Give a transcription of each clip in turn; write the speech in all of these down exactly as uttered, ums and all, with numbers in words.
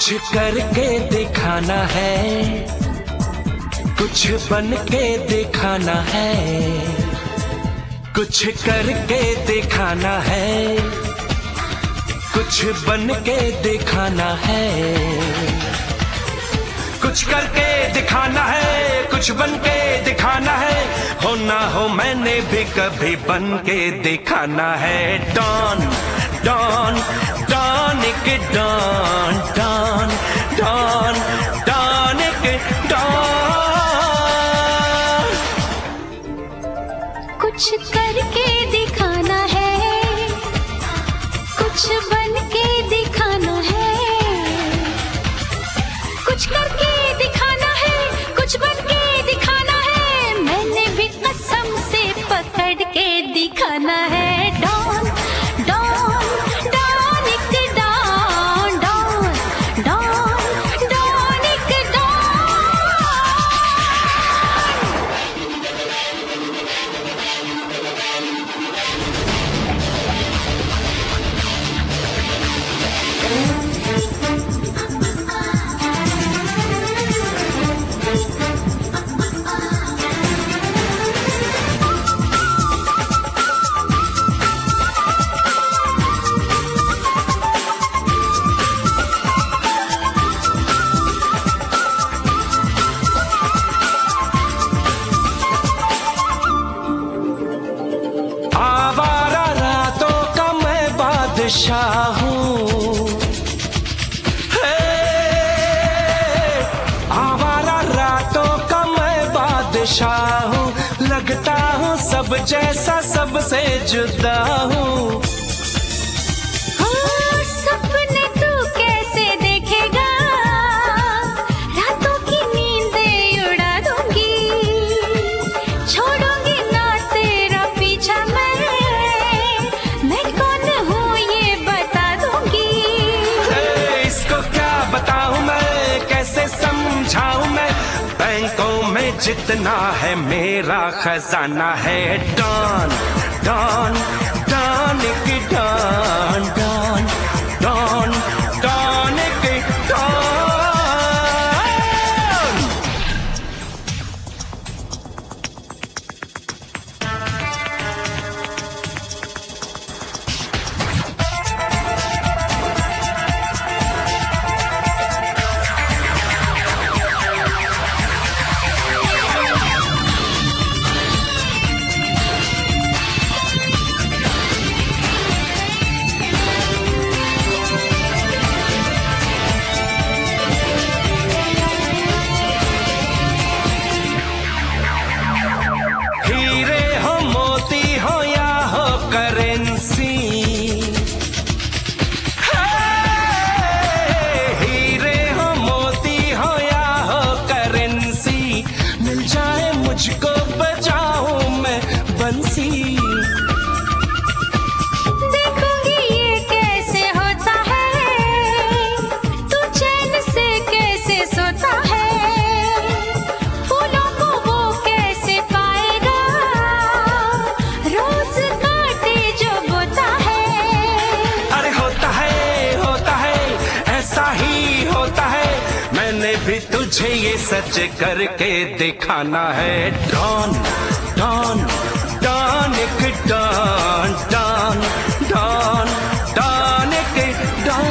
कुछ करके दिखाना है, कुछ बन के दिखाना है, कुछ करके दिखाना है, कुछ बन के दिखाना है, कुछ करके दिखाना है, कुछ बन के दिखाना है, हो ना हो मैंने भी कभी बन के दिखाना है। डॉन डॉन डॉन एक डॉन डॉन डॉन डॉन एक डॉन। कुछ करके दिखाना है, कुछ बन के दिखाना है, कुछ करके दिखाना है, कुछ बन के दिखाना है, मैंने भी कसम से पकड़ के दिखाना है। डॉन डॉन डॉन एक डॉन डॉन डॉन डॉन एक डॉन। आवारा रातों का मैं बादशाह हूँ, आवारा रातों का मैं बादशाह हूँ, लगता हूँ सब जैसा सबसे जुदा हूँ। सपने तू कैसे देखेगा, रातों की नींदें उड़ा दूंगी, छोड़ूंगी ना तेरा पीछा मैं, मैं कौन हूँ ये बता दूंगी। इसको क्या बताऊँ मैं, कैसे समझाऊँ मैं, बैंकों में जितना है मेरा खजाना है। डॉन डॉन डॉन की डॉन डॉन डॉन डॉन की डॉन। हीरे हो मोती हो या हो करेंसी, हीरे हो मोती हो या हो करेंसी, मिल जाए मुझको बजाऊं मैं बंसी। देखूंगी ये कैसे होता है, तू चैन से कैसे सोता है, फूलों को वो कैसे पाएगा, रोज काटे जो बोता है। अरे होता है होता है ऐसा ही होता है, मैंने भी तुझे ये सच करके दिखाना है। डॉन डॉन डॉन एक डॉन डॉन डॉन डॉन एक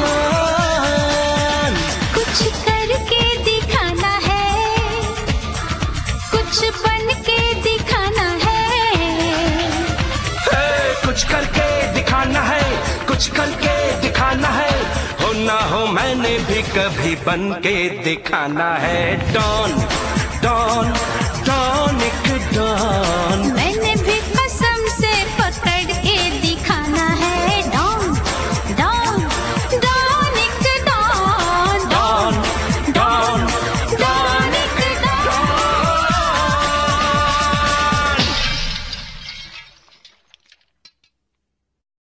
डॉन। कुछ करके दिखाना है, कुछ बन के दिखाना है, हे, कुछ करके दिखाना है, कुछ करके दिखाना है, हो ना हो मैंने भी कभी बन के दिखाना है। डॉन डॉन डॉन एक डॉन।